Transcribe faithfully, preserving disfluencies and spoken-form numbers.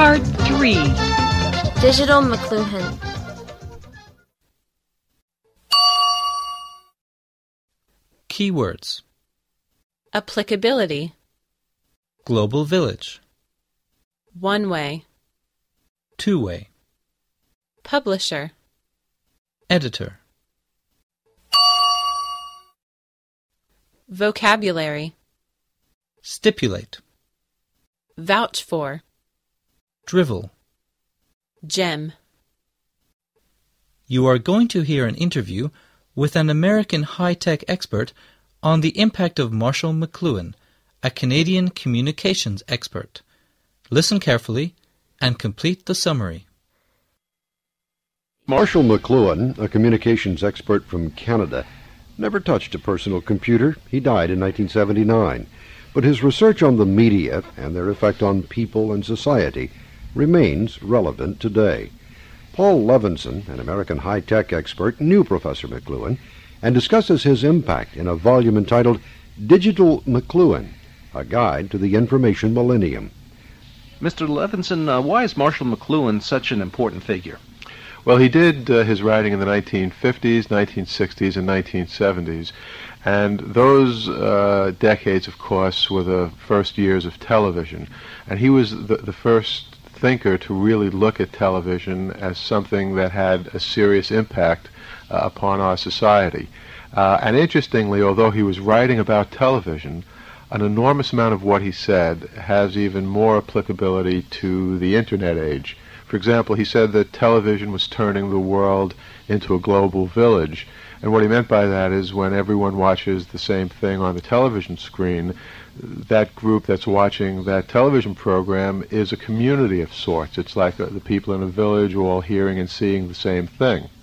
Part three. Digital McLuhan. Keywords. Applicability. Global village. One way. Two-way. Publisher. Editor. Vocabulary. Stipulate. Vouch for. Drivel. Gem. You are going to hear an interview with an American high-tech expert on the impact of Marshall McLuhan, a Canadian communications expert. Listen carefully and complete the summary. Marshall McLuhan, a communications expert from Canada, never touched a personal computer. He died in nineteen seventy-nine. But his research on the media and their effect on people and society remains relevant today. Paul Levinson, an American high-tech expert, knew Professor McLuhan and discusses his impact in a volume entitled Digital McLuhan, A Guide to the Information Millennium. Mister Levinson, uh, why is Marshall McLuhan such an important figure? Well, he did uh, his writing in the nineteen fifties, nineteen sixties, and nineteen seventies. And those uh, decades, of course, were the first years of television. And he was the, the first thinker to really look at television as something that had a serious impact uh, upon our society. Uh, and interestingly, although he was writing about television, an enormous amount of what he said has even more applicability to the Internet age. For example, he said that television was turning the world into a global village. And what he meant by that is when everyone watches the same thing on the television screen, that group that's watching that television program is a community of sorts. It's like uh, the people in a village all hearing and seeing the same thing.